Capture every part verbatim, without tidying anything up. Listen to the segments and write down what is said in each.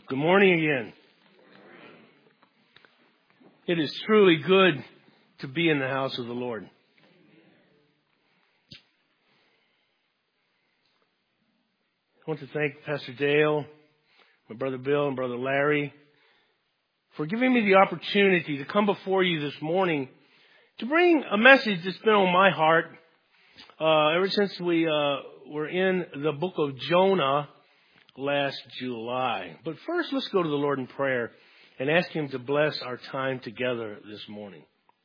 Good morning again. It is truly good to be in the house of the Lord. I want to thank Pastor Dale, my brother Bill, and brother Larry for giving me the opportunity to come before you this morning to bring a message that's been on my heart uh, ever since we uh, were in the book of Jonah last July. But first, let's go to the Lord in prayer and ask Him to bless our time together this morning.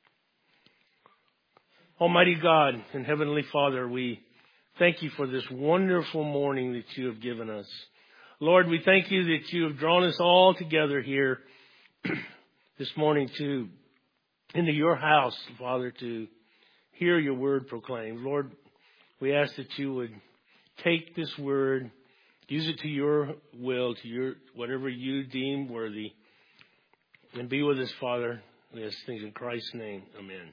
Almighty God and Heavenly Father, we thank you for this wonderful morning that you have given us. Lord, we thank you that you have drawn us all together here this morning to into your house, Father, to hear your word proclaimed. Lord, we ask that you would take this word, use it to your will, to your whatever you deem worthy, and be with us, Father. We ask things in Christ's name. Amen.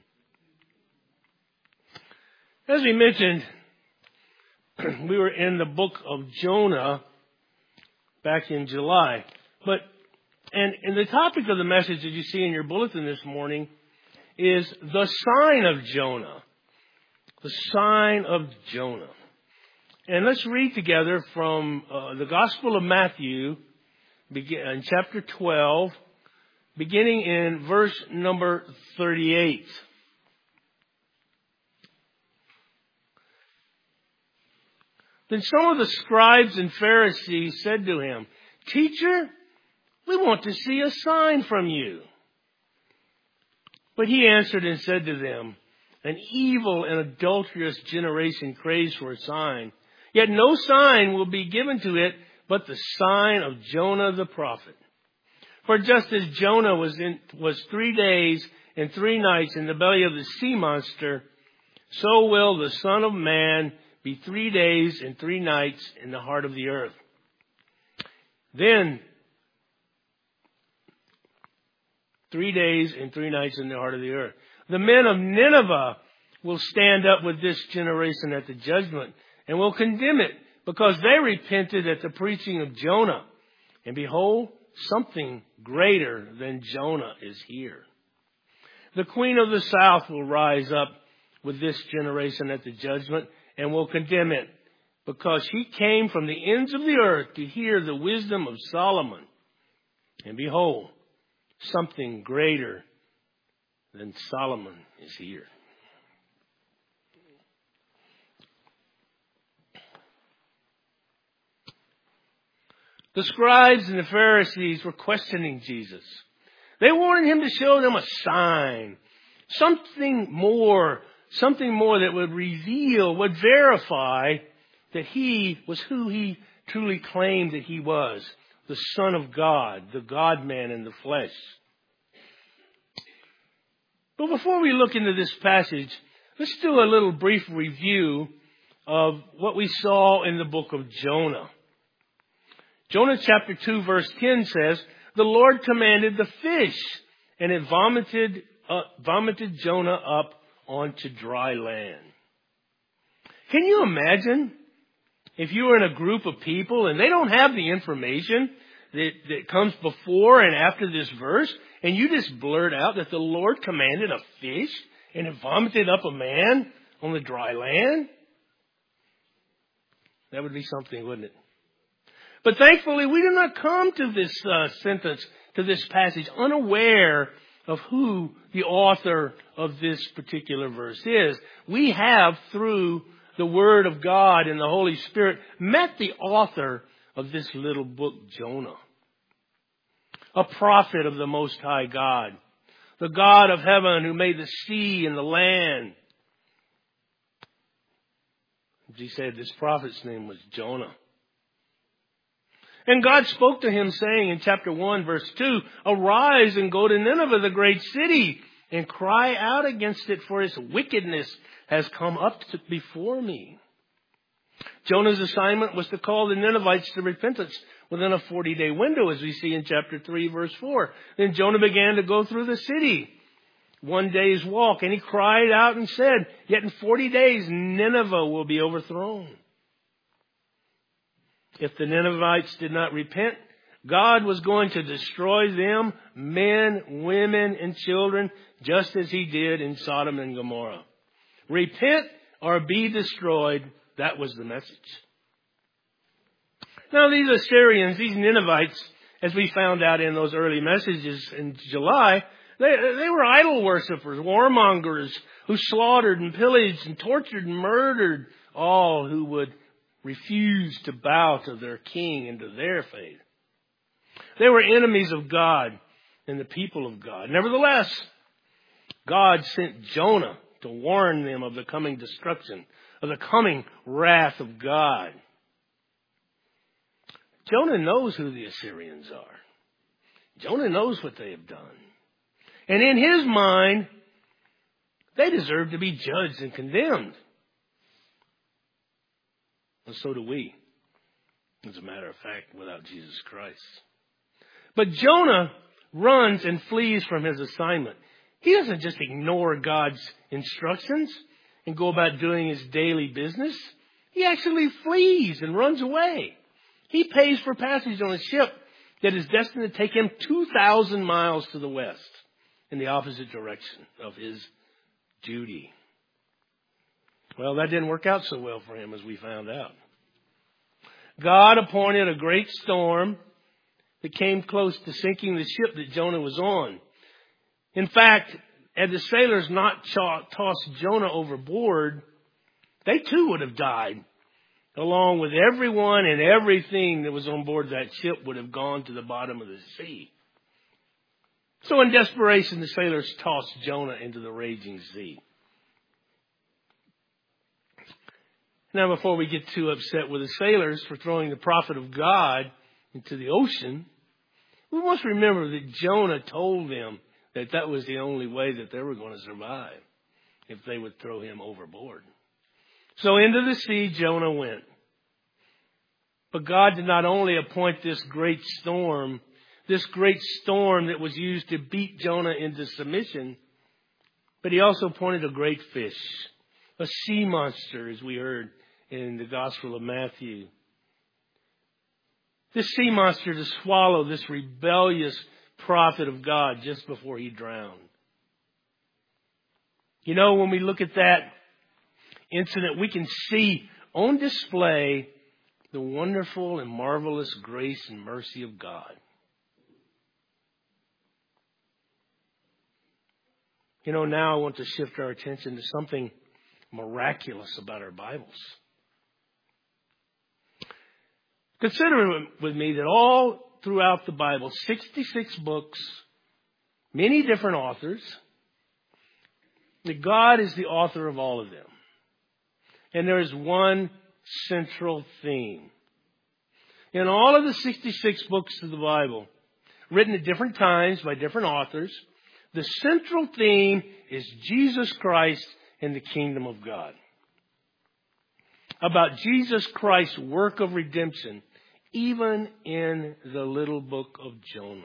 As we mentioned, we were in the book of Jonah back in July. But and, and the topic of the message that you see in your bulletin this morning is the sign of Jonah. The sign of Jonah. And let's read together from uh, the Gospel of Matthew, begin, in chapter twelve, beginning in verse number thirty-eight. Then some of the scribes and Pharisees said to him, "Teacher, we want to see a sign from you." But he answered and said to them, "An evil and adulterous generation craves for a sign. Yet no sign will be given to it but the sign of Jonah the prophet. For just as Jonah was in, was three days and three nights in the belly of the sea monster, so will the Son of Man be three days and three nights in the heart of the earth. Then, three days and three nights in the heart of the earth. The men of Nineveh will stand up with this generation at the judgment and will condemn it, because they repented at the preaching of Jonah. And behold, something greater than Jonah is here. The queen of the south will rise up with this generation at the judgment and will condemn it, because she came from the ends of the earth to hear the wisdom of Solomon. And behold, something greater than Solomon is here." The scribes and the Pharisees were questioning Jesus. They wanted him to show them a sign, something more, something more that would reveal, would verify that he was who he truly claimed that he was, the Son of God, the God-man in the flesh. But before we look into this passage, let's do a little brief review of what we saw in the book of Jonah. Jonah chapter two verse ten says, "The Lord commanded the fish, and it vomited uh, vomited Jonah up onto dry land." Can you imagine if you were in a group of people and they don't have the information that, that comes before and after this verse, and you just blurt out that the Lord commanded a fish and it vomited up a man on the dry land? That would be something, wouldn't it? But thankfully, we do not come to this uh, sentence, to this passage, unaware of who the author of this particular verse is. We have, through the Word of God and the Holy Spirit, met the author of this little book, Jonah. A prophet of the Most High God, the God of heaven who made the sea and the land. He said this prophet's name was Jonah. And God spoke to him, saying in chapter one, verse two, "Arise and go to Nineveh, the great city, and cry out against it, for its wickedness has come up to before me." Jonah's assignment was to call the Ninevites to repentance within a forty-day window, as we see in chapter three, verse four. Then Jonah began to go through the city, one day's walk, and he cried out and said, "Yet in forty days Nineveh will be overthrown." If the Ninevites did not repent, God was going to destroy them, men, women, and children, just as he did in Sodom and Gomorrah. Repent or be destroyed. That was the message. Now these Assyrians, these Ninevites, as we found out in those early messages in July, they, they were idol worshippers, warmongers, who slaughtered and pillaged and tortured and murdered all who would refuse to bow to their king and to their faith. They were enemies of God and the people of God. Nevertheless, God sent Jonah to warn them of the coming destruction, of the coming wrath of God. Jonah knows who the Assyrians are. Jonah knows what they have done. And in his mind, they deserve to be judged and condemned. And so do we, as a matter of fact, without Jesus Christ. But Jonah runs and flees from his assignment. He doesn't just ignore God's instructions and go about doing his daily business. He actually flees and runs away. He pays for passage on a ship that is destined to take him two thousand miles to the west in the opposite direction of his duty. Well, that didn't work out so well for him, as we found out. God appointed a great storm that came close to sinking the ship that Jonah was on. In fact, had the sailors not tossed Jonah overboard, they too would have died, along with everyone and everything that was on board that ship would have gone to the bottom of the sea. So in desperation, the sailors tossed Jonah into the raging sea. Now, before we get too upset with the sailors for throwing the prophet of God into the ocean, we must remember that Jonah told them that that was the only way that they were going to survive, if they would throw him overboard. So into the sea Jonah went. But God did not only appoint this great storm, this great storm that was used to beat Jonah into submission, but he also appointed a great fish, a sea monster, as we heard in the Gospel of Matthew. This sea monster to swallow this rebellious prophet of God just before he drowned. You know, when we look at that incident, we can see on display the wonderful and marvelous grace and mercy of God. You know, now I want to shift our attention to something miraculous about our Bibles. Consider with me that all throughout the Bible, sixty-six books, many different authors, that God is the author of all of them. And there is one central theme. In all of the sixty-six books of the Bible, written at different times by different authors, the central theme is Jesus Christ and the kingdom of God. About Jesus Christ's work of redemption, even in the little book of Jonah.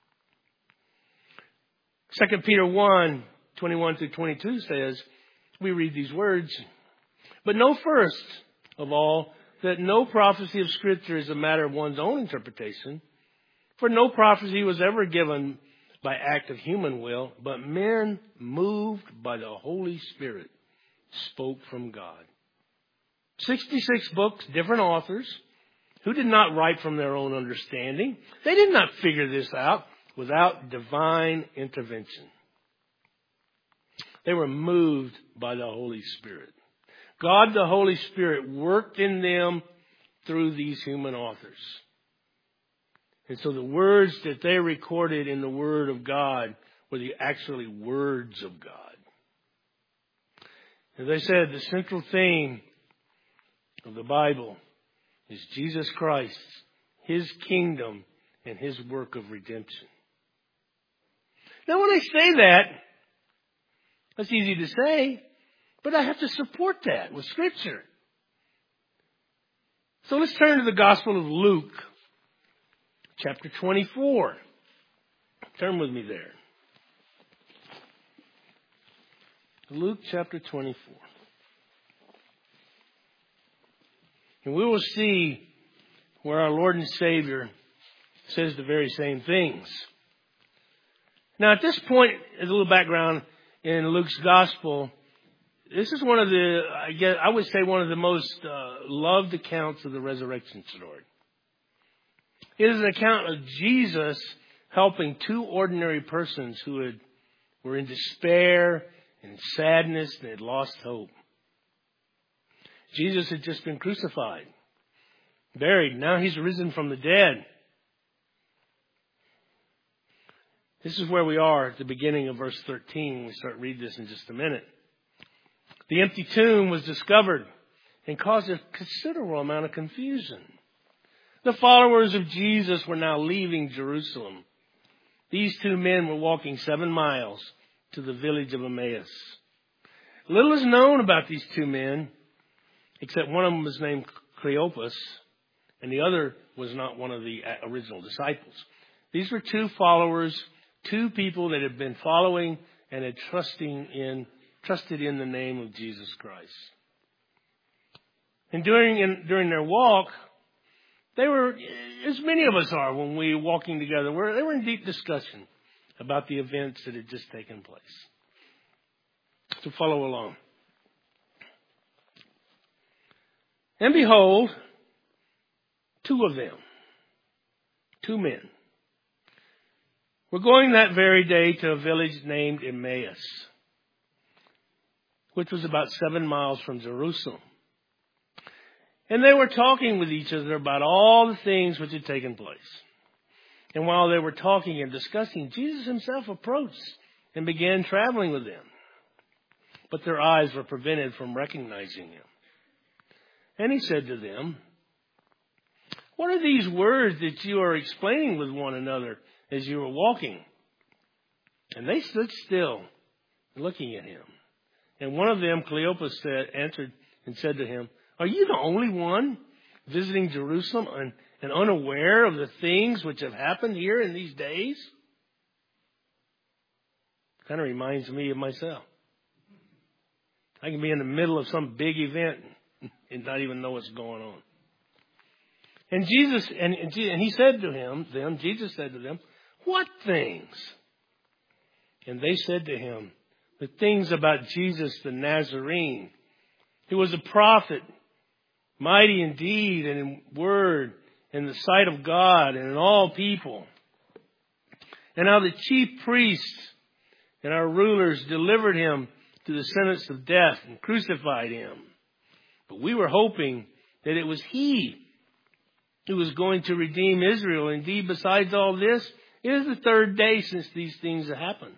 Second Peter one, twenty-one through twenty-two says, we read these words, but know first of all that no prophecy of Scripture is a matter of one's own interpretation, for no prophecy was ever given by act of human will, but men moved by the Holy Spirit spoke from God. sixty-six books, different authors, who did not write from their own understanding. They did not figure this out without divine intervention. They were moved by the Holy Spirit. God, the Holy Spirit, worked in them through these human authors. And so the words that they recorded in the Word of God were the actually words of God. As I said, the central theme of the Bible is Jesus Christ, His kingdom, and His work of redemption. Now when I say that, that's easy to say, but I have to support that with Scripture. So let's turn to the Gospel of Luke, chapter twenty-four. Turn with me there. Luke chapter twenty-four. And we will see where our Lord and Savior says the very same things. Now, at this point, as a little background in Luke's gospel, this is one of the, I guess, I would say one of the most uh, loved accounts of the resurrection story. It is an account of Jesus helping two ordinary persons who had, were in despair and sadness and had lost hope. Jesus had just been crucified, buried. Now he's risen from the dead. This is where we are at the beginning of verse thirteen. We start reading this in just a minute. The empty tomb was discovered and caused a considerable amount of confusion. The followers of Jesus were now leaving Jerusalem. These two men were walking seven miles to the village of Emmaus. Little is known about these two men, except one of them was named Cleopas, and the other was not one of the original disciples. These were two followers, two people that had been following and had trusting in, trusted in the name of Jesus Christ. And during in, during their walk, they were, as many of us are when we were walking together, we're, they were in deep discussion about the events that had just taken place. So follow along. And behold, two of them, two men, were going that very day to a village named Emmaus, which was about seven miles from Jerusalem. And they were talking with each other about all the things which had taken place. And while they were talking and discussing, Jesus himself approached and began traveling with them. But their eyes were prevented from recognizing him. And he said to them, "What are these words that you are explaining with one another as you were walking?" And they stood still, looking at him. And one of them, Cleopas, said, answered and said to him, "Are you the only one visiting Jerusalem and, and unaware of the things which have happened here in these days?" Kind of reminds me of myself. I can be in the middle of some big event and not even know what's going on. And Jesus, and, and he said to him, them, Jesus said to them, "What things?" And they said to him, "The things about Jesus the Nazarene. He was a prophet, mighty in deed and in word, in the sight of God and in all people. And how the chief priests and our rulers delivered him to the sentence of death and crucified him. But we were hoping that it was he who was going to redeem Israel. Indeed, besides all this, it is the third day since these things have happened.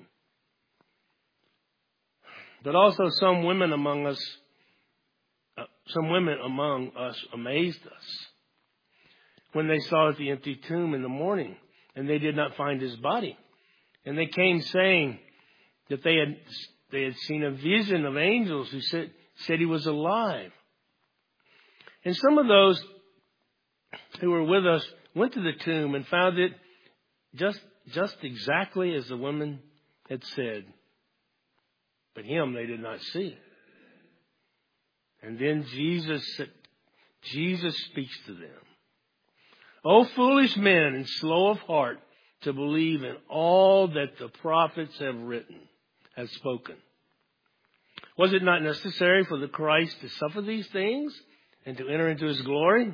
But also some women among us, uh, some women among us amazed us when they saw the empty tomb in the morning, and they did not find his body. And they came saying that they had they had seen a vision of angels who said said he was alive. And some of those who were with us went to the tomb and found it just just exactly as the woman had said. But him they did not see. And then Jesus Jesus speaks to them. "O foolish men and slow of heart to believe in all that the prophets have written, have spoken. Was it not necessary for the Christ to suffer these things and to enter into his glory?"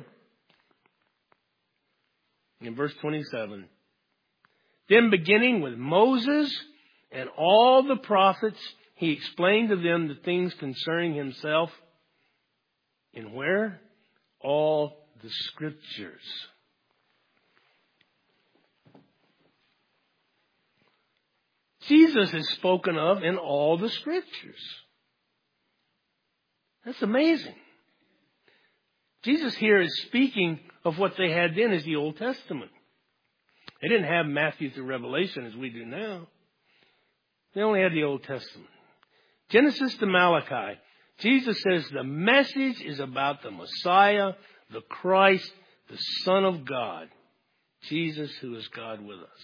In verse twenty-seven, "Then beginning with Moses and all the prophets, he explained to them the things concerning himself." In where? All the scriptures. Jesus is spoken of in all the scriptures. That's amazing. Jesus here is speaking of what they had then as the Old Testament. They didn't have Matthew through Revelation as we do now. They only had the Old Testament. Genesis to Malachi. Jesus says the message is about the Messiah, the Christ, the Son of God. Jesus, who is God with us.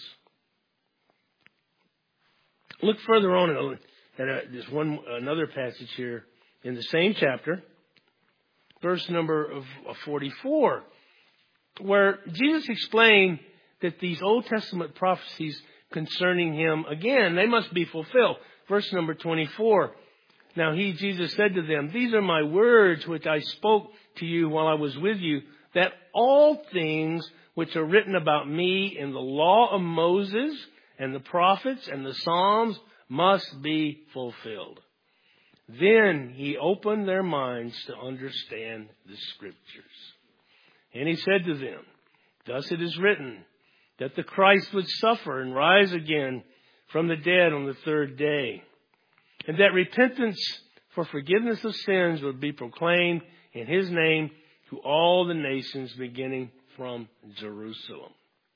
Look further on at this one another passage here in the same chapter, verse number forty-four, where Jesus explained that these Old Testament prophecies concerning him, again, they must be fulfilled. Verse number twenty-four. Now he, Jesus, said to them, these are my words which I spoke to you while I was with you, that all things which are written about me in the law of Moses and the prophets and the Psalms must be fulfilled. Then he opened their minds to understand the Scriptures. And he said to them, thus it is written, that the Christ would suffer and rise again from the dead on the third day, and that repentance for forgiveness of sins would be proclaimed in his name to all the nations, beginning from Jerusalem.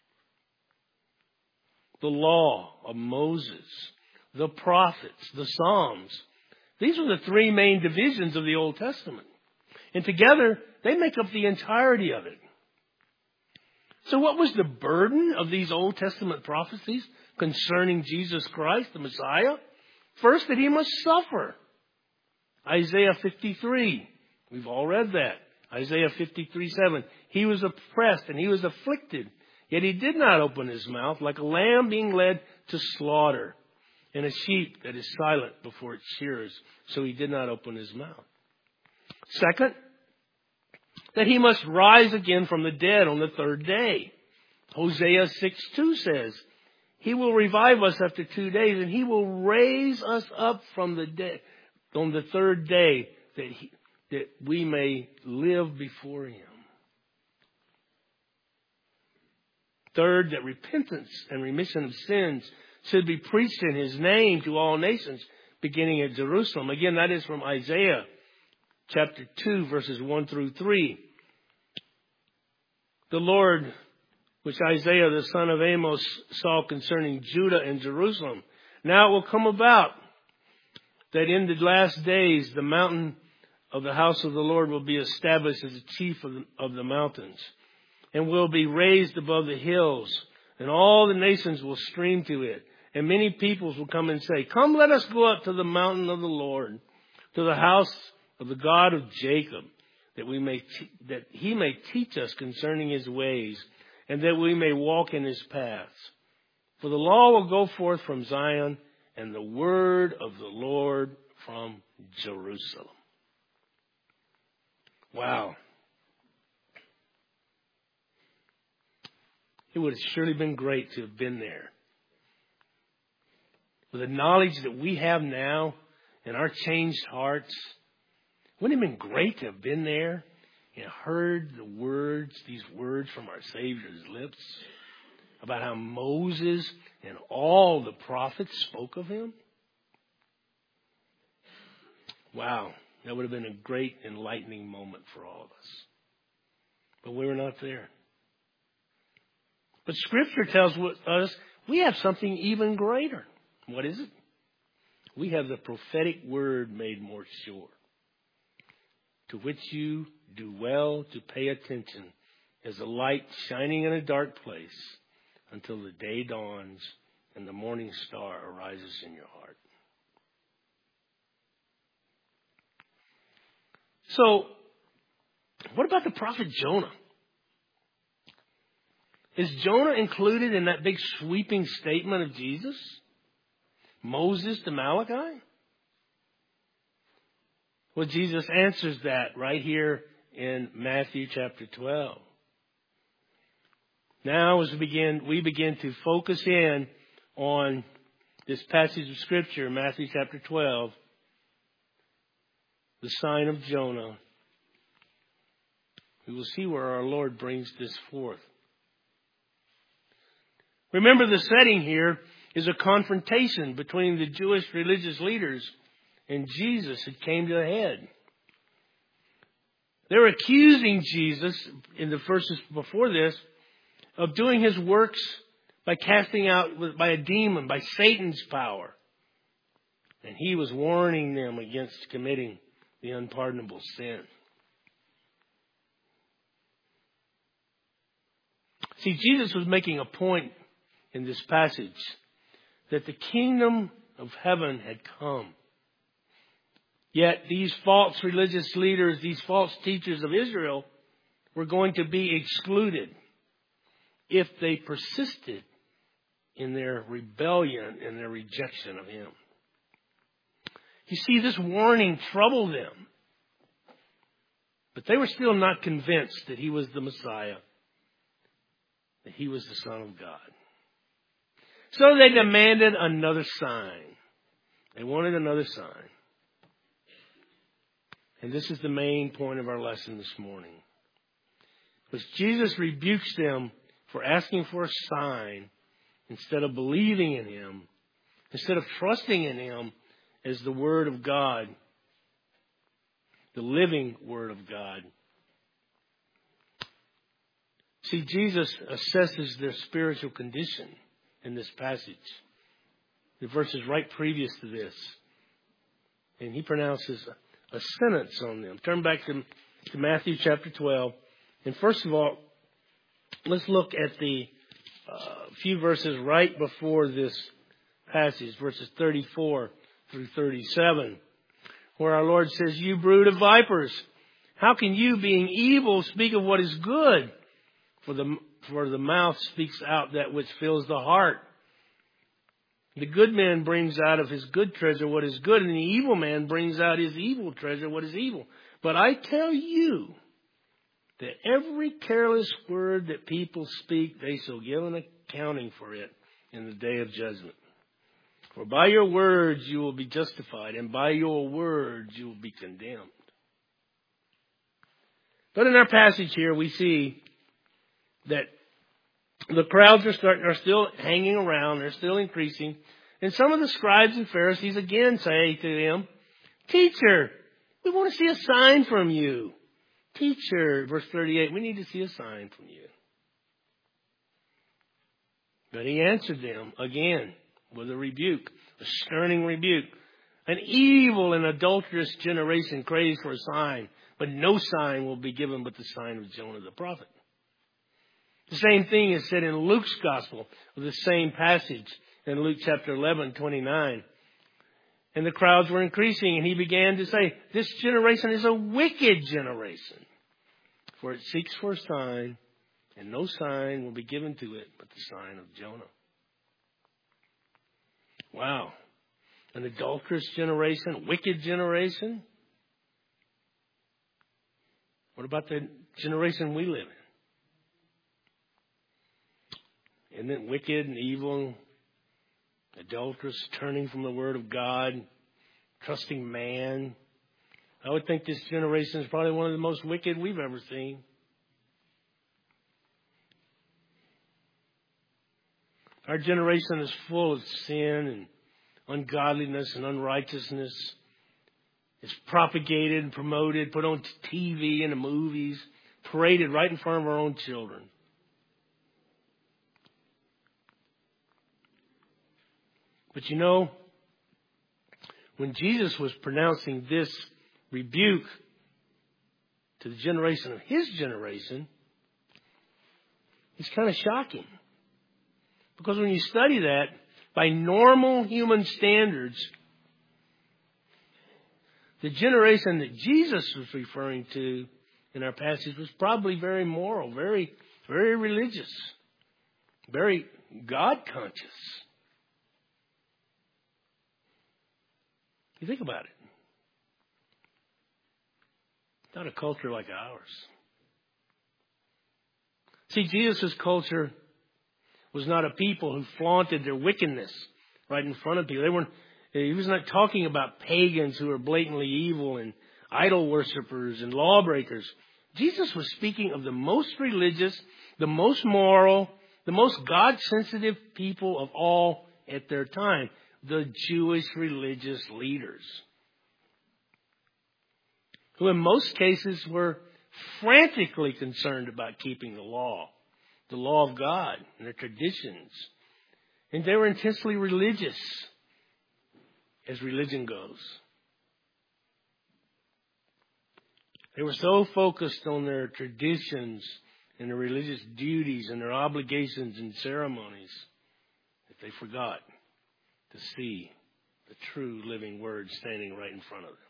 The law of Moses, the prophets, the Psalms, these are the three main divisions of the Old Testament. And together, they make up the entirety of it. So what was the burden of these Old Testament prophecies concerning Jesus Christ, the Messiah? First, that he must suffer. Isaiah fifty-three. We've all read that. Isaiah fifty-three seven. He was oppressed and he was afflicted, yet he did not open his mouth, like a lamb being led to slaughter, and a sheep that is silent before its shearers. So he did not open his mouth. Second, that he must rise again from the dead on the third day. Hosea six two says, he will revive us after two days, and he will raise us up from the dead on the third day, that he, that we may live before him. Third, that repentance and remission of sins should be preached in his name to all nations, beginning at Jerusalem. Again, that is from Isaiah chapter two, verses one through three. The Lord, which Isaiah the son of Amos saw concerning Judah and Jerusalem. Now it will come about that in the last days the mountain of the house of the Lord will be established as the chief of the, of the mountains, and will be raised above the hills, and all the nations will stream to it. And many peoples will come and say, come, let us go up to the mountain of the Lord, to the house of the God of Jacob, that we may te- that he may teach us concerning his ways, and that we may walk in his paths. For the law will go forth from Zion, and the word of the Lord from Jerusalem. Wow. It would have surely been great to have been there. With the knowledge that we have now and our changed hearts, wouldn't it have been great to have been there and heard the words, these words from our Savior's lips about how Moses and all the prophets spoke of him? Wow, that would have been a great enlightening moment for all of us. But we were not there. But Scripture tells us we have something even greater. What is it? We have the prophetic word made more sure, to which you do well to pay attention as a light shining in a dark place until the day dawns and the morning star arises in your heart. So, what about the prophet Jonah? Is Jonah included in that big sweeping statement of Jesus? Moses to Malachi? Well, Jesus answers that right here in Matthew chapter twelve. Now as we begin, we begin to focus in on this passage of Scripture, Matthew chapter twelve, the sign of Jonah. We will see where our Lord brings this forth. Remember, the setting here is a confrontation between the Jewish religious leaders and Jesus that came to a head. They're accusing Jesus in the verses before this of doing his works by casting out by a demon, by Satan's power. And he was warning them against committing the unpardonable sin. See, Jesus was making a point in this passage that the kingdom of heaven had come. Yet these false religious leaders, these false teachers of Israel, were going to be excluded. if they persisted in their rebellion and their rejection of him. You see, this warning troubled them. But they were still not convinced that he was the Messiah, that he was the Son of God. So they demanded another sign. They wanted another sign. And this is the main point of our lesson this morning. Because Jesus rebukes them for asking for a sign instead of believing in him, instead of trusting in him as the Word of God, the living Word of God. See, Jesus assesses their spiritual condition in this passage. The verses right previous to this. And he pronounces a sentence on them. Turn back to, to Matthew chapter twelve. And first of all, let's look at the uh, few verses right before this passage, verses thirty-four through thirty-seven, where our Lord says, "You brood of vipers, how can you, being evil, speak of what is good? For the, for the mouth speaks out that which fills the heart. The good man brings out of his good treasure what is good, and the evil man brings out his evil treasure what is evil. But I tell you that every careless word that people speak, they shall give an accounting for it in the day of judgment. For by your words you will be justified, and by your words you will be condemned." But in our passage here, we see that the crowds are starting, are still hanging around. They're still increasing. And some of the scribes and Pharisees again say to him, "Teacher, we want to see a sign from you." Teacher, verse thirty-eight, we need to see a sign from you. But he answered them again with a rebuke, a stern rebuke. "An evil and adulterous generation craves for a sign, but no sign will be given but the sign of Jonah the prophet." The same thing is said in Luke's gospel, of the same passage in Luke chapter eleven, twenty-nine. And the crowds were increasing, and he began to say, "This generation is a wicked generation, for it seeks for a sign, and no sign will be given to it but the sign of Jonah." Wow. An adulterous generation, a wicked generation. What about the generation we live in? Isn't it wicked and evil, adulterous, turning from the Word of God, trusting man? I would think this generation is probably one of the most wicked we've ever seen. Our generation is full of sin and ungodliness and unrighteousness. It's propagated and promoted, put on T V and the movies, paraded right in front of our own children. But you know, when Jesus was pronouncing this rebuke to the generation of his generation, it's kind of shocking. Because when you study that, by normal human standards, the generation that Jesus was referring to in our passage was probably very moral, very, very religious, very God-conscious. You think about it. Not a culture like ours. See, Jesus' culture was not a people who flaunted their wickedness right in front of people. They weren't. He was not talking about pagans who were blatantly evil and idol worshippers and lawbreakers. Jesus was speaking of the most religious, the most moral, the most God-sensitive people of all at their time. The Jewish religious leaders, who in most cases were frantically concerned about keeping the law, the law of God and their traditions. And they were intensely religious, as religion goes. They were so focused on their traditions and their religious duties and their obligations and ceremonies that they forgot to see the true living Word standing right in front of them.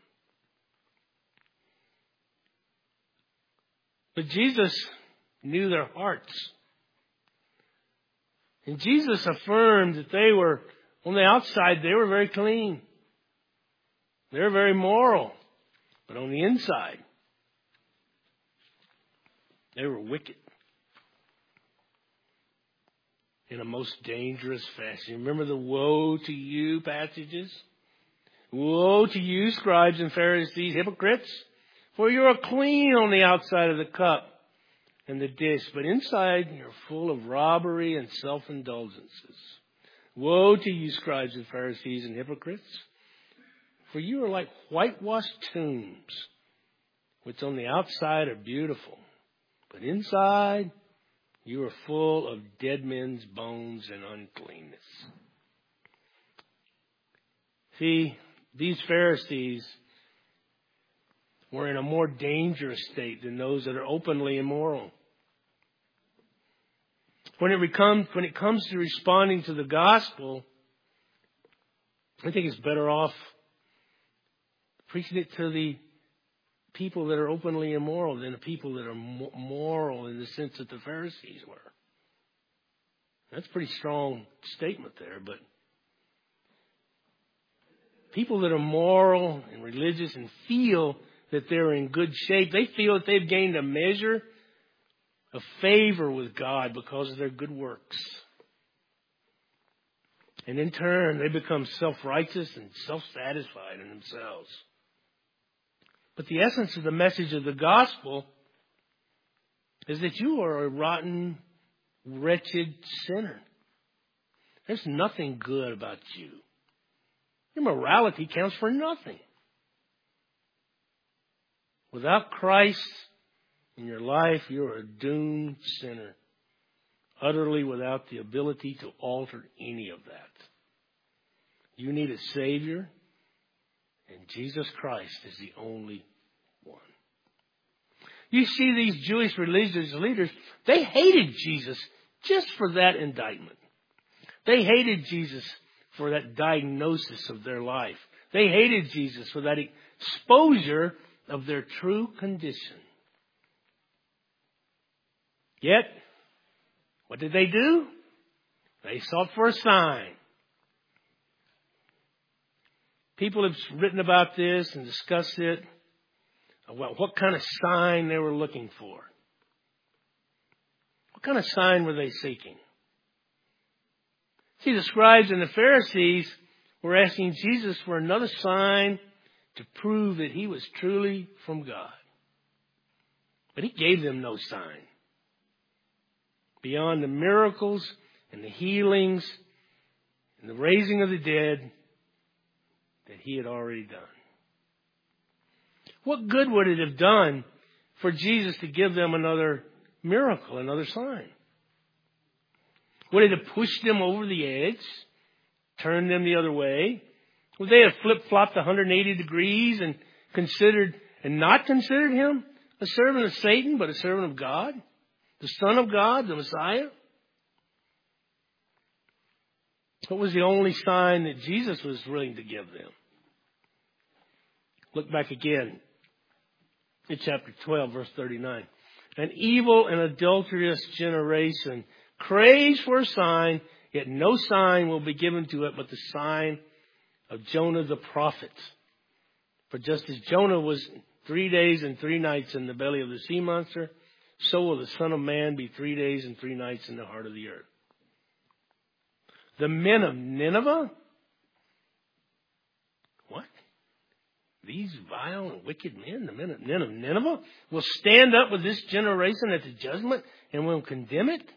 But Jesus knew their hearts. And Jesus affirmed that they were, on the outside, they were very clean. They were very moral. But on the inside, they were wicked. In a most dangerous fashion. Remember the woe to you passages? Woe to you, scribes and Pharisees, hypocrites! For you are clean on the outside of the cup and the dish, but inside you're full of robbery and self-indulgences. Woe to you, scribes and Pharisees and hypocrites! For you are like whitewashed tombs, which on the outside are beautiful, but inside you are full of dead men's bones and uncleanness. See, these Pharisees were in a more dangerous state than those that are openly immoral. When it becomes, when it comes to responding to the gospel, I think it's better off preaching it to the people that are openly immoral than the people that are moral in the sense that the Pharisees were. That's a pretty strong statement there, but people that are moral and religious and feel that they're in good shape, they feel that they've gained a measure of favor with God because of their good works. And in turn, they become self-righteous and self-satisfied in themselves. But the essence of the message of the gospel is that you are a rotten, wretched sinner. There's nothing good about you. Your morality counts for nothing. Without Christ in your life, you're a doomed sinner, utterly without the ability to alter any of that. You need a Savior, and Jesus Christ is the only one. You see these Jewish religious leaders, they hated Jesus just for that indictment. They hated Jesus for that diagnosis of their life. They hated Jesus for that exposure of their true condition. Yet, what did they do? They sought for a sign. People have written about this and discussed it, about what kind of sign they were looking for. What kind of sign were they seeking? See, the scribes and the Pharisees were asking Jesus for another sign to prove that he was truly from God. But he gave them no sign beyond the miracles and the healings and the raising of the dead that he had already done. What good would it have done for Jesus to give them another miracle, another sign? Would it have pushed them over the edge, turned them the other way? Would they have flip-flopped one hundred eighty degrees and considered and not considered him a servant of Satan, but a servant of God? The Son of God, the Messiah? What was the only sign that Jesus was willing to give them? Look back again in chapter twelve, verse thirty-nine. An evil and adulterous generation craves for a sign, yet no sign will be given to it but the sign of Jonah the prophet. For just as Jonah was three days and three nights in the belly of the sea monster, so will the Son of Man be three days and three nights in the heart of the earth. The men of Nineveh? What? These vile and wicked men, the men of Nineveh, will stand up with this generation at the judgment and will condemn it?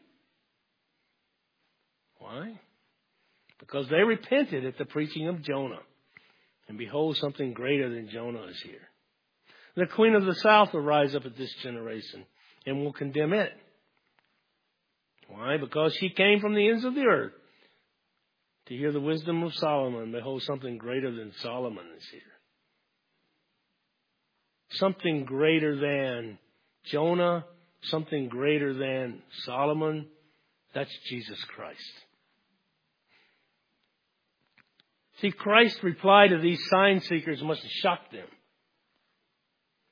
Why? Because they repented at the preaching of Jonah. And behold, something greater than Jonah is here. The queen of the south will rise up at this generation and will condemn it. Why? Because she came from the ends of the earth to hear the wisdom of Solomon. Behold, something greater than Solomon is here. Something greater than Jonah, something greater than Solomon. That's Jesus Christ. See, Christ's reply to these sign seekers must have shocked them.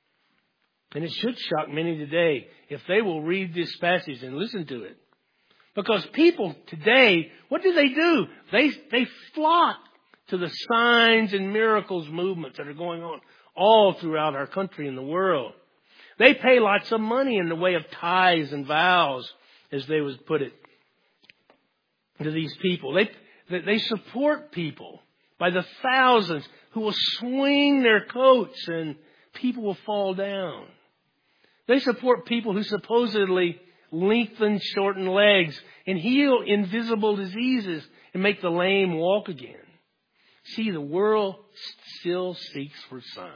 And it should shock many today if they will read this passage and listen to it. Because people today, what do they do? They, they flock to the signs and miracles movements that are going on all throughout our country and the world. They pay lots of money in the way of tithes and vows, as they would put it, to these people. They, they support people by the thousands who will swing their coats and people will fall down. They support people who supposedly lengthen, shorten legs and heal invisible diseases and make the lame walk again. See, the world still seeks for signs.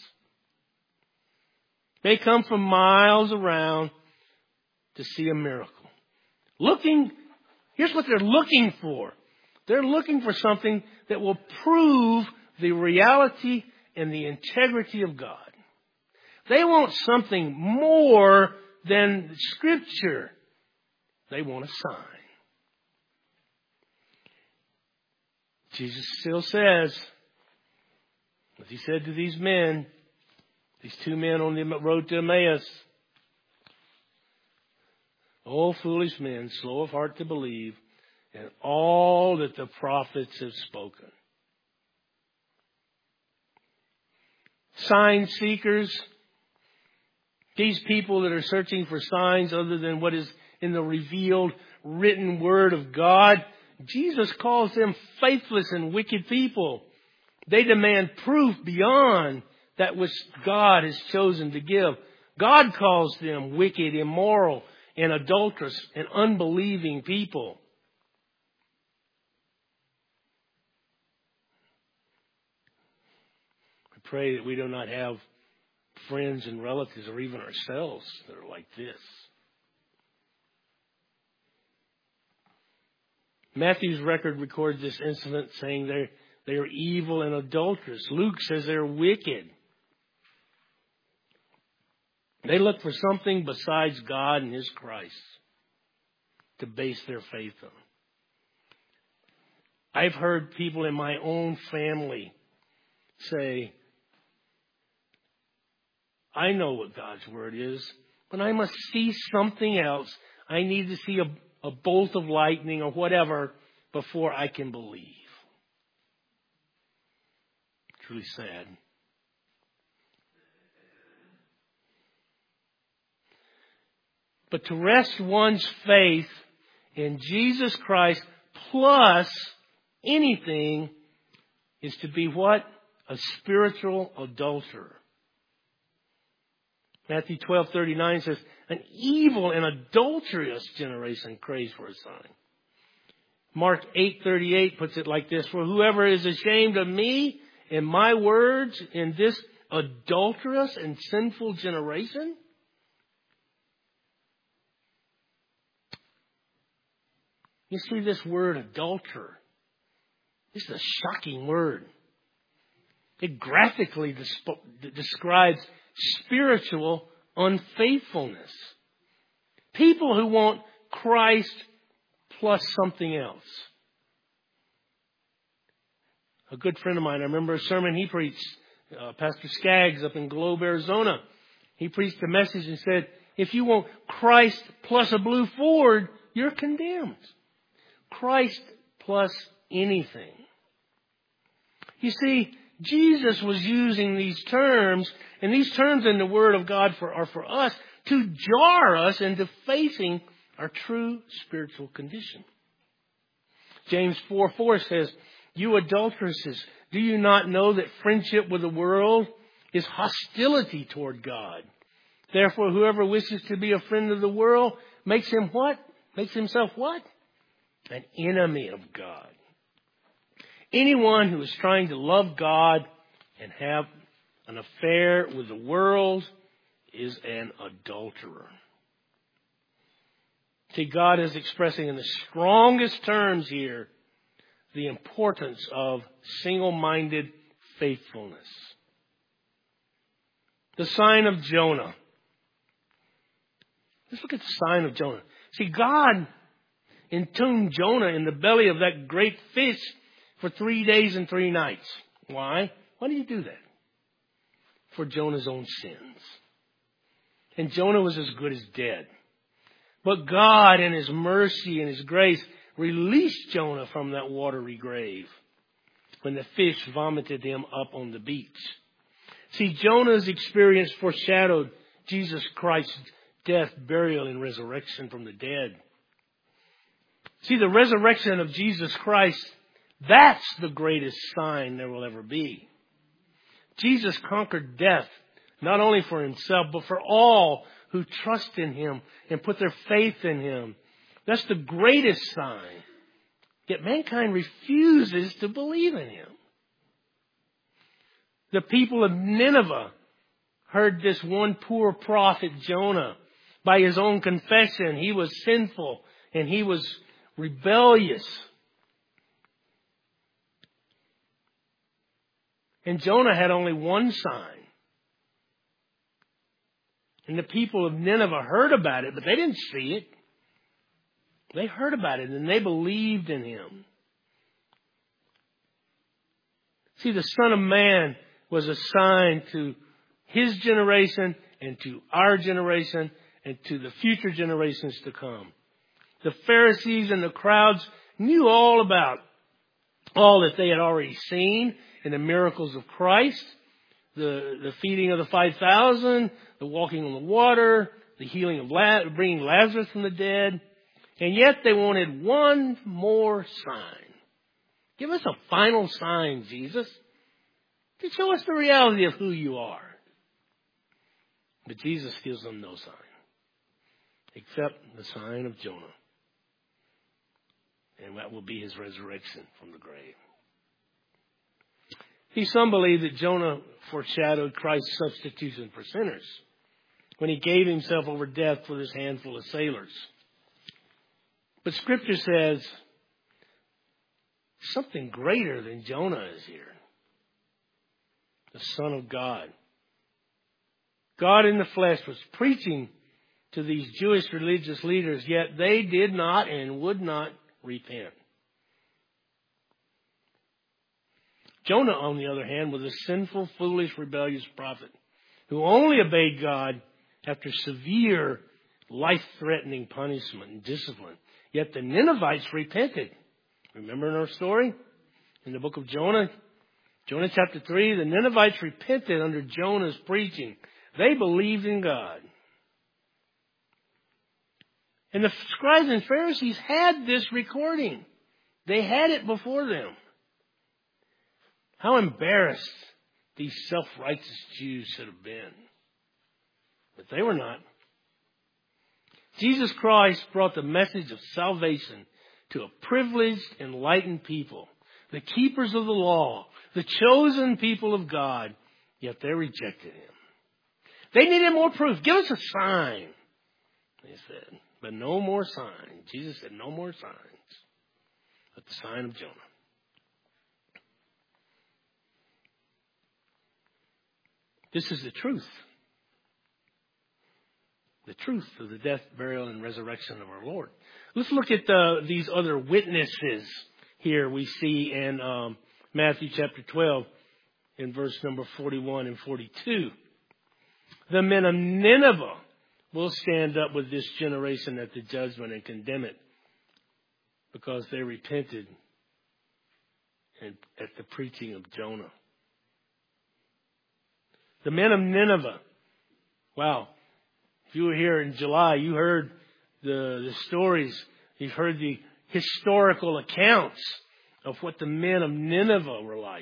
They come from miles around to see a miracle. Looking, here's what they're looking for. They're looking for something that will prove the reality and the integrity of God. They want something more than Scripture. They want a sign. Jesus still says, as he said to these men, these two men on the road to Emmaus, "O foolish men, slow of heart to believe, and all that the prophets have spoken." Sign seekers, these people that are searching for signs other than what is in the revealed written word of God, Jesus calls them faithless and wicked people. They demand proof beyond that which God has chosen to give. God calls them wicked, immoral, and adulterous and unbelieving people. I pray that we do not have friends and relatives or even ourselves that are like this. Matthew's record records this incident saying they're, they are evil and adulterous. Luke says they're wicked. They look for something besides God and His Christ to base their faith on. I've heard people in my own family say, "I know what God's Word is, but I must see something else. I need to see a, a bolt of lightning or whatever before I can believe." It's really sad. But to rest one's faith in Jesus Christ plus anything is to be what? A spiritual adulterer. Matthew twelve thirty-nine says, "An evil and adulterous generation craves for a sign." Mark eight thirty-eight puts it like this: "For whoever is ashamed of me and my words in this adulterous and sinful generation." You see, this word adulterer, this is a shocking word. It graphically desp- describes spiritual unfaithfulness. People who want Christ plus something else. A good friend of mine, I remember a sermon he preached, uh, Pastor Skaggs up in Globe, Arizona. He preached a message and said, if you want Christ plus a blue Ford, you're condemned. Christ plus anything. You see, Jesus was using these terms, and these terms in the Word of God for, are for us to jar us into facing our true spiritual condition. James four four says, "You adulteresses, do you not know that friendship with the world is hostility toward God? Therefore, whoever wishes to be a friend of the world makes him what? Makes himself what? An enemy of God." Anyone who is trying to love God and have an affair with the world is an adulterer. See, God is expressing in the strongest terms here the importance of single-minded faithfulness. The sign of Jonah. Let's look at the sign of Jonah. See, God entombed Jonah in the belly of that great fish for three days and three nights. Why? Why did He do that? For Jonah's own sins. And Jonah was as good as dead. But God in His mercy and His grace released Jonah from that watery grave when the fish vomited him up on the beach. See, Jonah's experience foreshadowed Jesus Christ's death, burial, and resurrection from the dead. See, the resurrection of Jesus Christ, that's the greatest sign there will ever be. Jesus conquered death, not only for Himself, but for all who trust in Him and put their faith in Him. That's the greatest sign. Yet mankind refuses to believe in Him. The people of Nineveh heard this one poor prophet, Jonah. By his own confession, he was sinful and he was rebellious. And Jonah had only one sign. And the people of Nineveh heard about it, but they didn't see it. They heard about it and they believed in him. See, the Son of Man was a sign to his generation and to our generation and to the future generations to come. The Pharisees and the crowds knew all about all that they had already seen in the miracles of Christ, the, the feeding of the five thousand, the walking on the water, the healing of La- bringing Lazarus from the dead. And yet they wanted one more sign. Give us a final sign, Jesus, to show us the reality of who you are. But Jesus gives them no sign, except the sign of Jonah. And that will be his resurrection from the grave. See, some believe that Jonah foreshadowed Christ's substitution for sinners when he gave himself over death for this handful of sailors. But Scripture says something greater than Jonah is here. The Son of God. God in the flesh was preaching to these Jewish religious leaders, yet they did not and would not repent. Jonah, on the other hand, was a sinful, foolish, rebellious prophet who only obeyed God after severe, life-threatening punishment and discipline. Yet the Ninevites repented. Remember in our story? In the book of Jonah? Jonah chapter three, the Ninevites repented under Jonah's preaching. They believed in God. And the scribes and Pharisees had this recording. They had it before them. How embarrassed these self-righteous Jews should have been. But they were not. Jesus Christ brought the message of salvation to a privileged, enlightened people, the keepers of the law, the chosen people of God, yet they rejected him. They needed more proof. Give us a sign, they said. But no more signs. Jesus said no more signs but the sign of Jonah. This is the truth. The truth of the death, burial, and resurrection of our Lord. Let's look at the, these other witnesses here we see in um, Matthew chapter twelve in verse number forty-one and forty-two. The men of Nineveh will stand up with this generation at the judgment and condemn it because they repented and at the preaching of Jonah. The men of Nineveh. Wow. If you were here in July, you heard the, the stories. You've heard the historical accounts of what the men of Nineveh were like.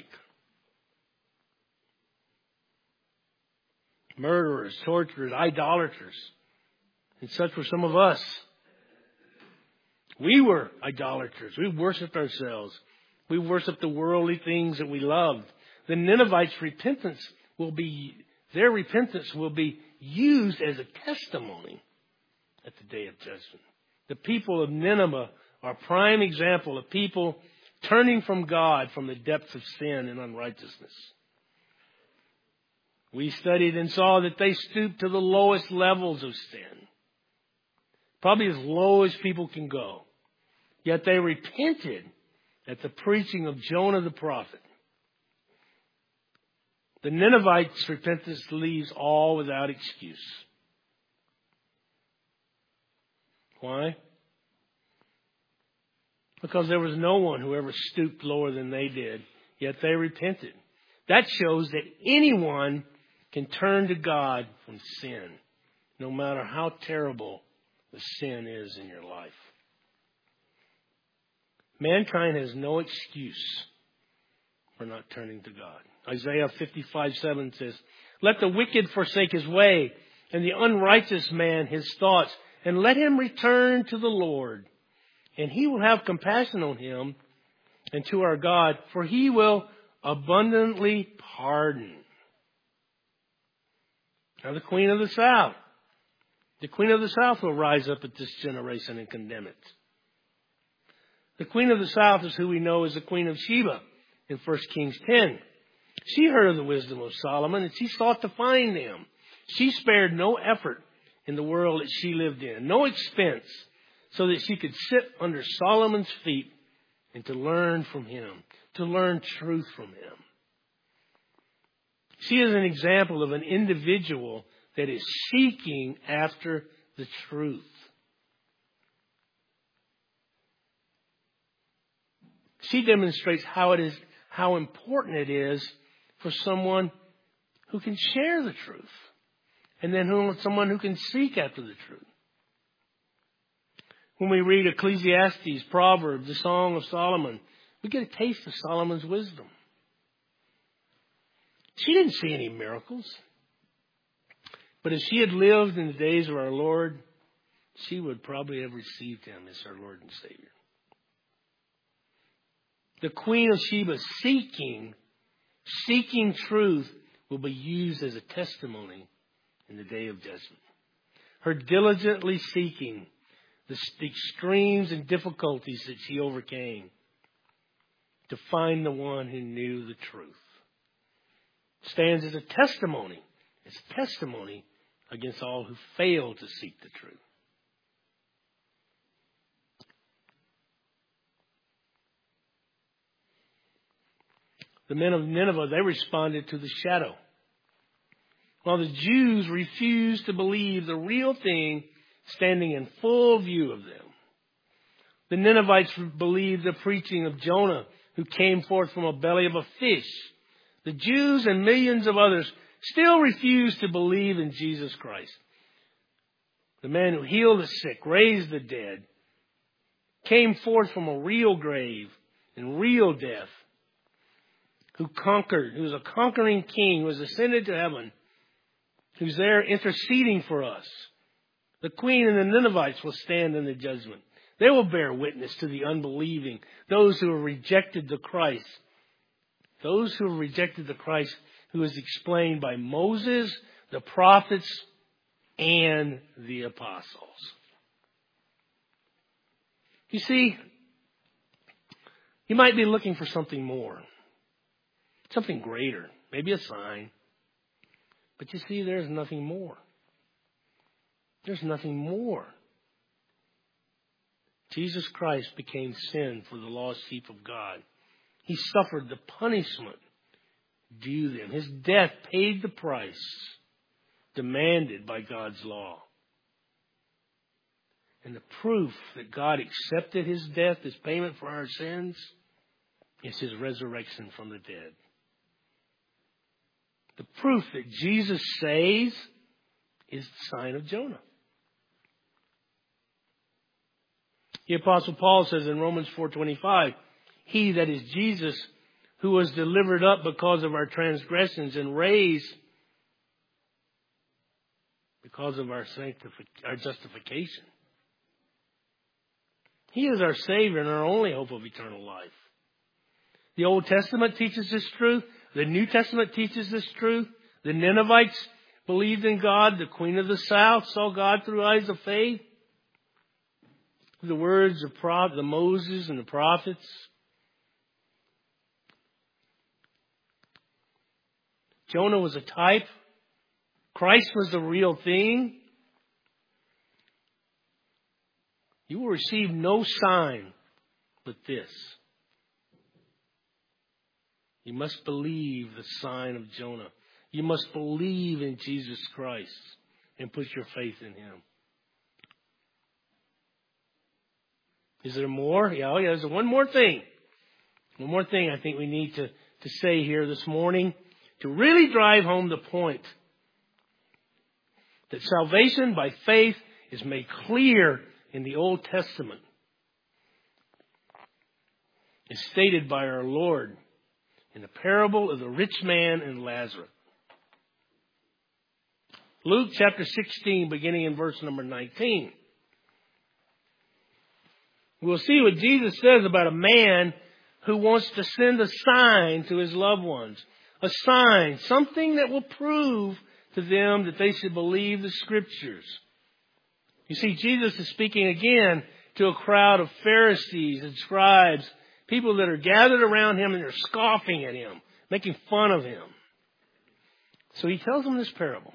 Murderers, torturers, idolaters. And such were some of us. We were idolaters. We worshipped ourselves. We worshipped the worldly things that we loved. The Ninevites' repentance will be, their repentance will be used as a testimony at the day of judgment. The people of Nineveh are a prime example of people turning from God from the depths of sin and unrighteousness. We studied and saw that they stooped to the lowest levels of sin. Probably as low as people can go. Yet they repented at the preaching of Jonah the prophet. The Ninevites' repentance leaves all without excuse. Why? Because there was no one who ever stooped lower than they did, yet they repented. That shows that anyone can turn to God from sin, no matter how terrible the sin is in your life. Mankind has no excuse for not turning to God. Isaiah fifty-five seven says, "Let the wicked forsake his way, and the unrighteous man his thoughts, and let him return to the Lord. And he will have compassion on him and to our God, for he will abundantly pardon." Now the Queen of the South. The Queen of the South will rise up at this generation and condemn it. The Queen of the South is who we know as the Queen of Sheba in First Kings ten. She heard of the wisdom of Solomon and she sought to find him. She spared no effort in the world that she lived in, no expense, so that she could sit under Solomon's feet and to learn from him, to learn truth from him. She is an example of an individual that is seeking after the truth. She demonstrates how it is, how important it is for someone who can share the truth, and then who, someone who can seek after the truth. When we read Ecclesiastes, Proverbs, the Song of Solomon, we get a taste of Solomon's wisdom. She didn't see any miracles. But if she had lived in the days of our Lord, she would probably have received him as her Lord and Savior. The Queen of Sheba seeking, seeking truth will be used as a testimony in the day of judgment. Her diligently seeking the extremes and difficulties that she overcame to find the one who knew the truth stands as a testimony. It's a testimony against all who fail to seek the truth. The men of Nineveh, they responded to the shadow, while the Jews refused to believe the real thing standing in full view of them. The Ninevites believed the preaching of Jonah, who came forth from a belly of a fish. The Jews and millions of others still refused to believe in Jesus Christ. The man who healed the sick, raised the dead, came forth from a real grave and real death, who conquered, who was a conquering king, who was ascended to heaven, who's there interceding for us. The queen and the Ninevites will stand in the judgment. They will bear witness to the unbelieving, those who have rejected the Christ. Those who have rejected the Christ who is explained by Moses, the prophets, and the apostles. You see, you might be looking for something more, something greater, maybe a sign. But you see, there's nothing more. There's nothing more. Jesus Christ became sin for the lost sheep of God. He suffered the punishment due them. His death paid the price demanded by God's law. And the proof that God accepted his death as payment for our sins is his resurrection from the dead. The proof that Jesus saves is the sign of Jonah. The Apostle Paul says in Romans four twenty-five, he, that is Jesus, who was delivered up because of our transgressions and raised because of our sanctific- our justification. He is our Savior and our only hope of eternal life. The Old Testament teaches this truth. The New Testament teaches this truth. The Ninevites believed in God. The Queen of the South saw God through eyes of faith. The words of Pro- the Moses and the prophets. Jonah was a type. Christ was the real thing. You will receive no sign but this. You must believe the sign of Jonah. You must believe in Jesus Christ and put your faith in him. Is there more? Yeah, oh yeah, there's one more thing. One more thing I think we need to, to say here this morning to really drive home the point that salvation by faith is made clear in the Old Testament. It's stated by our Lord in the parable of the rich man and Lazarus. Luke chapter sixteen, beginning in verse number nineteen. We'll see what Jesus says about a man who wants to send a sign to his loved ones. A sign, something that will prove to them that they should believe the Scriptures. You see, Jesus is speaking again to a crowd of Pharisees and scribes, people that are gathered around him and they're scoffing at him, making fun of him. So he tells them this parable.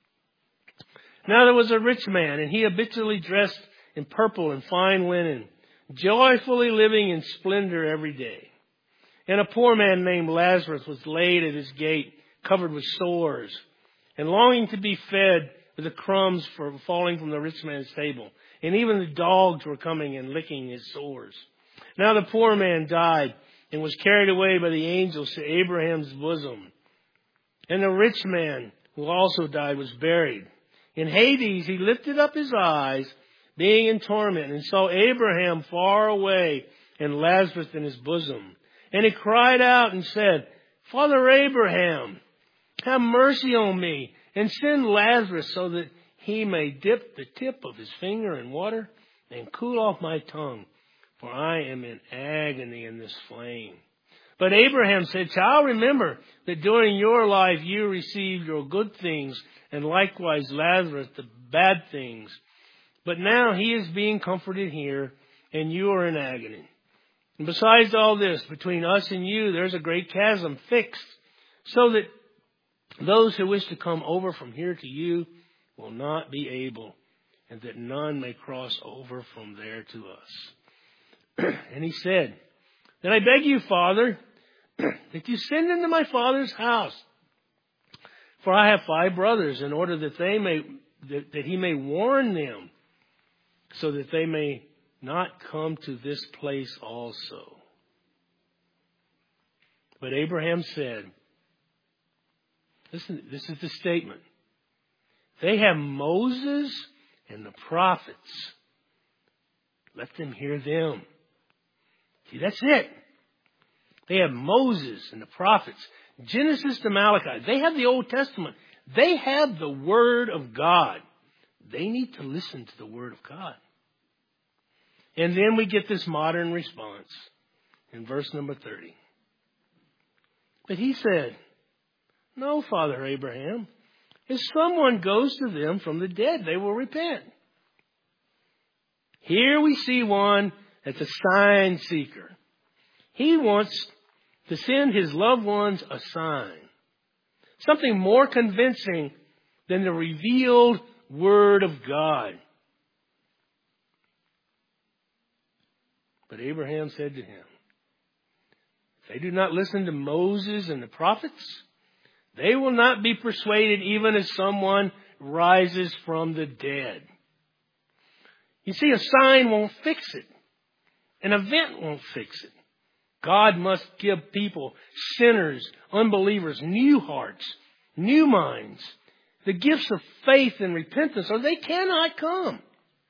Now there was a rich man, and he habitually dressed in purple and fine linen, joyfully living in splendor every day. And a poor man named Lazarus was laid at his gate, covered with sores, and longing to be fed with the crumbs for falling from the rich man's table. And even the dogs were coming and licking his sores. Now the poor man died and was carried away by the angels to Abraham's bosom. And the rich man, who also died, was buried. In Hades he lifted up his eyes, being in torment, and saw Abraham far away and Lazarus in his bosom. And he cried out and said, Father Abraham, have mercy on me, and send Lazarus so that he may dip the tip of his finger in water and cool off my tongue, for I am in agony in this flame. But Abraham said, Child, remember that during your life you received your good things, and likewise Lazarus the bad things. But now he is being comforted here, and you are in agony. And besides all this, between us and you, there's a great chasm fixed, so that those who wish to come over from here to you will not be able, and that none may cross over from there to us. And he said, Then I beg you, Father, that you send into my father's house. For I have five brothers, in order that they may that, that he may warn them, so that they may not come to this place also. But Abraham said, listen, this is the statement. They have Moses and the prophets. Let them hear them. See, that's it. They have Moses and the prophets. Genesis to Malachi. They have the Old Testament. They have the Word of God. They need to listen to the Word of God. And then we get this modern response in verse number thirty. But he said, No, Father Abraham, if someone goes to them from the dead, they will repent. Here we see one that's a sign seeker. He wants to send his loved ones a sign. Something more convincing than the revealed Word of God. But Abraham said to him, If they do not listen to Moses and the prophets, they will not be persuaded even as someone rises from the dead. You see, a sign won't fix it. An event won't fix it. God must give people, sinners, unbelievers, new hearts, new minds, the gifts of faith and repentance, or they cannot come.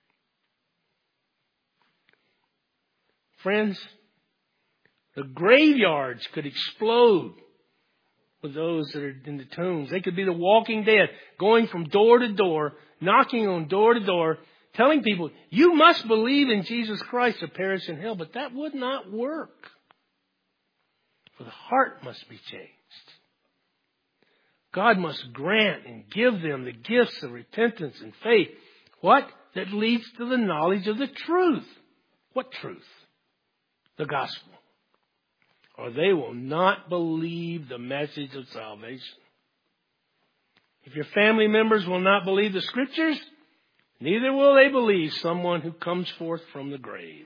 Friends, the graveyards could explode with those that are in the tombs. They could be the walking dead, going from door to door, knocking on door to door, telling people, you must believe in Jesus Christ or perish in hell. But that would not work. For the heart must be changed. God must grant and give them the gifts of repentance and faith. What? That leads to the knowledge of the truth. What truth? The gospel. Or they will not believe the message of salvation. If your family members will not believe the Scriptures, neither will they believe someone who comes forth from the grave.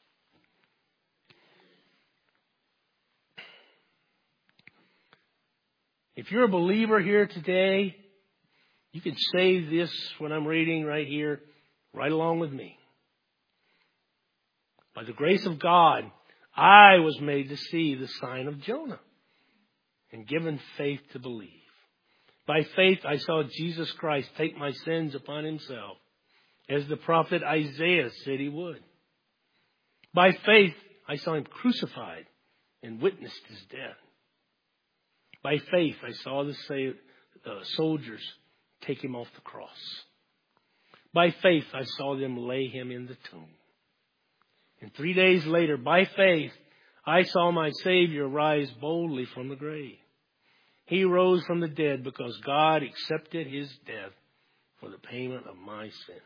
If you're a believer here today, you can say this when I'm reading right here, right along with me. By the grace of God, I was made to see the sign of Jonah and given faith to believe. By faith, I saw Jesus Christ take my sins upon himself, as the prophet Isaiah said he would. By faith, I saw him crucified and witnessed his death. By faith, I saw the uh, soldiers take him off the cross. By faith, I saw them lay him in the tomb. And three days later, by faith, I saw my Savior rise boldly from the grave. He rose from the dead because God accepted his death for the payment of my sins.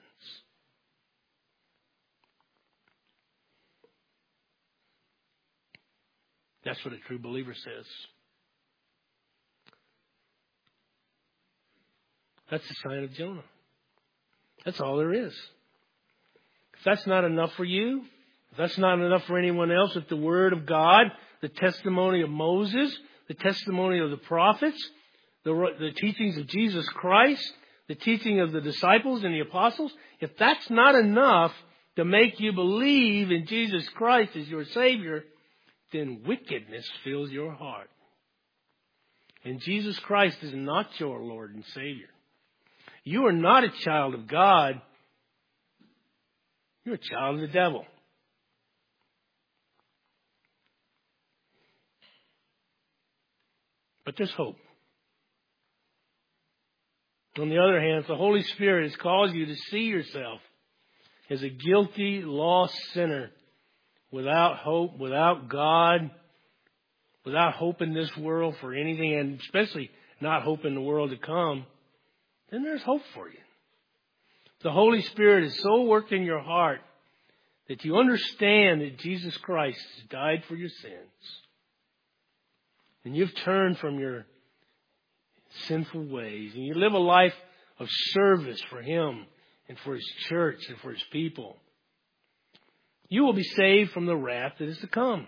That's what a true believer says. That's the sign of Jonah. That's all there is. If that's not enough for you, if that's not enough for anyone else, if the Word of God, the testimony of Moses, the testimony of the prophets, the, the teachings of Jesus Christ, the teaching of the disciples and the apostles, if that's not enough to make you believe in Jesus Christ as your Savior, then wickedness fills your heart. And Jesus Christ is not your Lord and Savior. You are not a child of God. You're a child of the devil. But there's hope. On the other hand, the Holy Spirit has caused you to see yourself as a guilty, lost sinner without hope, without God, without hope in this world for anything, and especially not hope in the world to come. Then there's hope for you. The Holy Spirit is so worked in your heart that you understand that Jesus Christ has died for your sins. And you've turned from your sinful ways. And you live a life of service for Him and for His church and for His people. You will be saved from the wrath that is to come.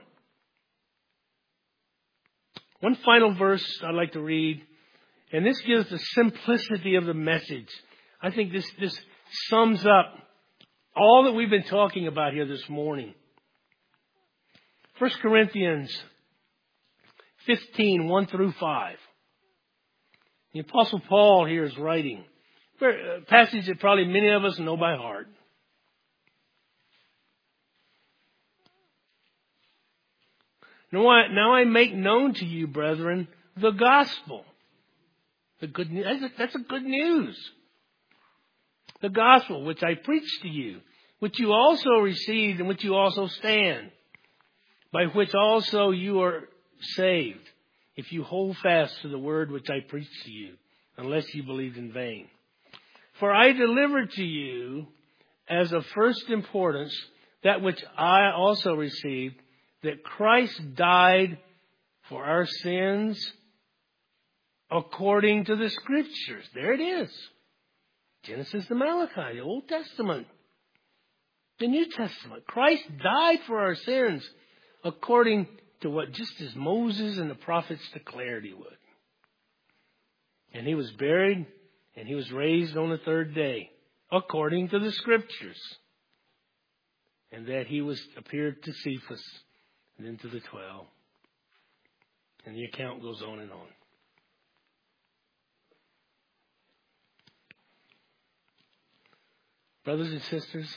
One final verse I'd like to read. And this gives the simplicity of the message. I think this, this sums up all that we've been talking about here this morning. First Corinthians fifteen, one through five. The Apostle Paul here is writing a passage that probably many of us know by heart. Now I, now I make known to you, brethren, the gospel. The good news. That's, that's a good news. The gospel which I preached to you, which you also received and which you also stand, by which also you are saved, if you hold fast to the word which I preached to you, unless you believed in vain. For I delivered to you as of first importance that which I also received, that Christ died for our sins according to the Scriptures. There it is. Genesis to Malachi, the Old Testament. The New Testament. Christ died for our sins according to what just as Moses and the prophets declared He would. And He was buried and He was raised on the third day according to the Scriptures. And that He was appeared to Cephas and then to the twelve. And the account goes on and on. Brothers and sisters,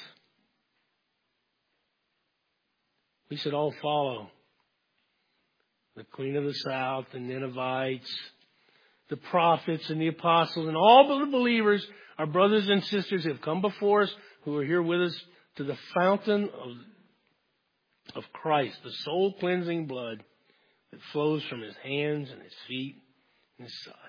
we should all follow the Queen of the South, the Ninevites, the prophets and the apostles, and all of the believers, our brothers and sisters who have come before us, who are here with us, to the fountain of, of Christ, the soul-cleansing blood that flows from His hands and His feet and His side.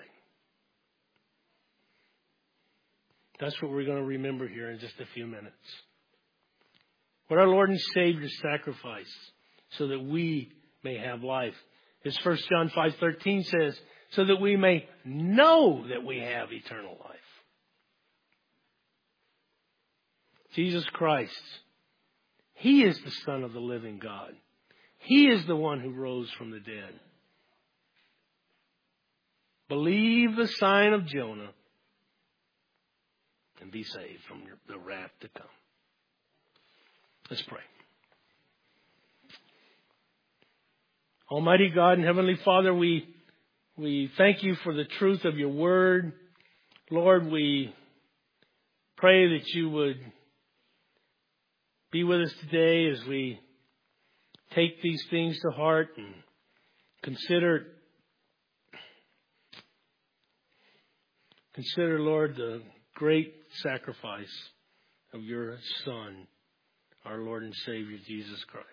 That's what we're going to remember here in just a few minutes. What our Lord and Savior sacrificed so that we may have life. As First John five thirteen says, so that we may know that we have eternal life. Jesus Christ, He is the Son of the living God. He is the one who rose from the dead. Believe the sign of Jonah and be saved from the wrath to come. Let's pray. Almighty God and Heavenly Father, we, we thank you for the truth of your word. Lord, we pray that you would be with us today as we take these things to heart and consider, consider, Lord, the great sacrifice of your Son, our Lord and Savior, Jesus Christ.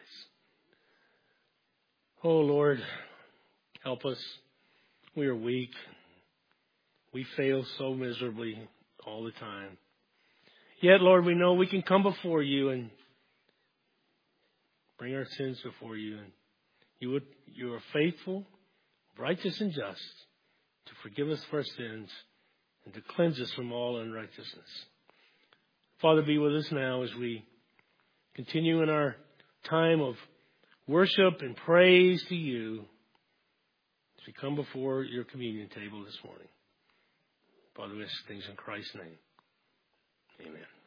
Oh, Lord, help us. We are weak. We fail so miserably all the time. Yet, Lord, we know we can come before you and bring our sins before you. And you would, you are faithful, righteous, and just to forgive us for our sins and to cleanse us from all unrighteousness. Father, be with us now as we continue in our time of worship and praise to you as we come before your communion table this morning. Father, we ask things in Christ's name. Amen.